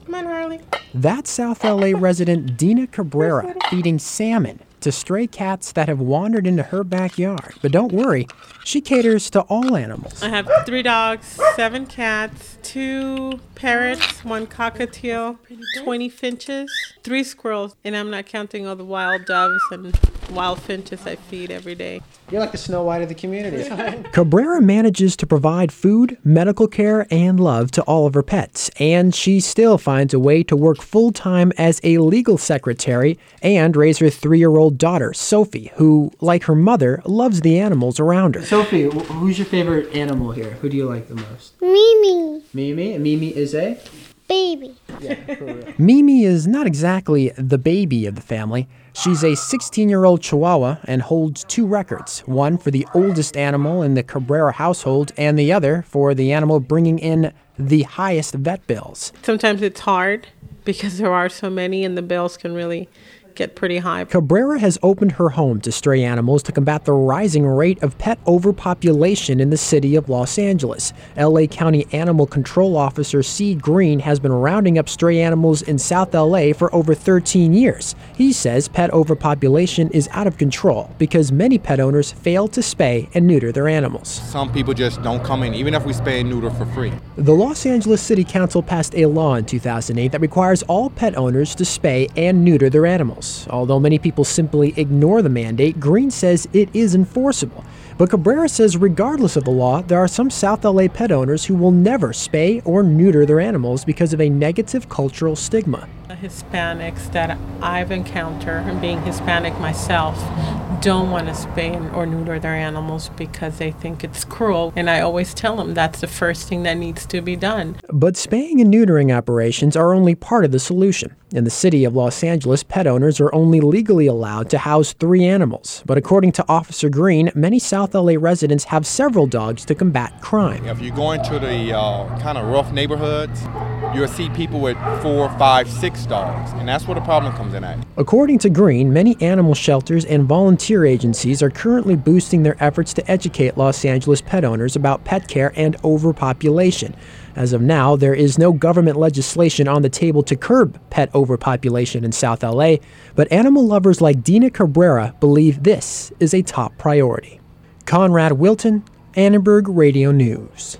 Come on, Harley. That's South LA resident Dina Cabrera feeding salmon to stray cats that have wandered into her backyard. But don't worry, she caters to all animals. I have 3 dogs, 7 cats, 2 parrots, 1 cockatiel, 20 finches, 3 squirrels, and I'm not counting all the wild doves and wild finches I feed every day. You're like the Snow White of the community. Cabrera manages to provide food, medical care, and love to all of her pets, and she still finds a way to work full-time as a legal secretary and raise her 3-year-old daughter, Sophie, who, like her mother, loves the animals around her. Sophie, who's your favorite animal here? Who do you like the most? Mimi. Mimi? And Mimi is a? Baby. Yeah, for real. Mimi is not exactly the baby of the family. She's a 16-year-old Chihuahua and holds 2 records, one for the oldest animal in the Cabrera household and the other for the animal bringing in the highest vet bills. Sometimes it's hard because there are so many and the bills can really get pretty high. Cabrera has opened her home to stray animals to combat the rising rate of pet overpopulation in the city of Los Angeles. LA County Animal Control Officer C. Green has been rounding up stray animals in South LA for over 13 years. He says pet overpopulation is out of control because many pet owners fail to spay and neuter their animals. Some people just don't come in, even if we spay and neuter for free. The Los Angeles City Council passed a law in 2008 that requires all pet owners to spay and neuter their animals. Although many people simply ignore the mandate, Green says it is enforceable. But Cabrera says regardless of the law, there are some South LA pet owners who will never spay or neuter their animals because of a negative cultural stigma. Hispanics that I've encountered, and being Hispanic myself, don't want to spay or neuter their animals because they think it's cruel. And I always tell them that's the first thing that needs to be done. But spaying and neutering operations are only part of the solution. In the city of Los Angeles, pet owners are only legally allowed to house 3 animals. But according to Officer Green, many South LA residents have several dogs to combat crime. If you go into the kind of rough neighborhoods, you'll see people with 4, 5, 6 dogs, and that's where the problem comes in at. According to Green, many animal shelters and volunteer agencies are currently boosting their efforts to educate Los Angeles pet owners about pet care and overpopulation. As of now, there is no government legislation on the table to curb pet overpopulation in South LA, but animal lovers like Dina Cabrera believe this is a top priority. Conrad Wilton, Annenberg Radio News.